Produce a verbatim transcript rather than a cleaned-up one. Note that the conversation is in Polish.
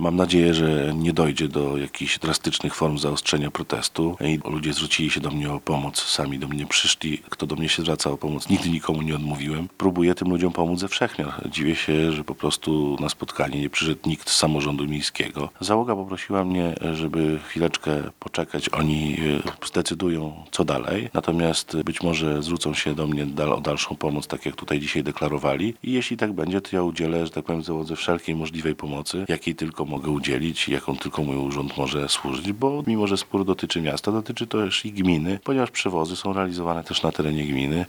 Mam nadzieję, że nie dojdzie do jakichś drastycznych form zaostrzenia protestu i ludzie zwrócili się do mnie o pomoc, sami do mnie przyszli. Kto do mnie się zwraca o pomoc, nigdy nikomu nie odmówiłem. Próbuję tym ludziom pomóc ze wszechmiar. Dziwię się, że po prostu na spotkanie nie przyszedł nikt z samorządu miejskiego. Załoga poprosiła mnie, żeby chwileczkę poczekać. Oni e, zdecydują, co dalej. Natomiast być może zwrócą się do mnie dal, o dalszą pomoc, tak jak tutaj dzisiaj deklarowali. I jeśli tak będzie, to ja udzielę, że tak powiem, załodze wszelkiej możliwej pomocy, jakiej tylko mogę udzielić, jaką tylko mój urząd może służyć, bo mimo, że spór dotyczy miasta, dotyczy to też i gminy, ponieważ przewozy są realizowane też na terenie gminy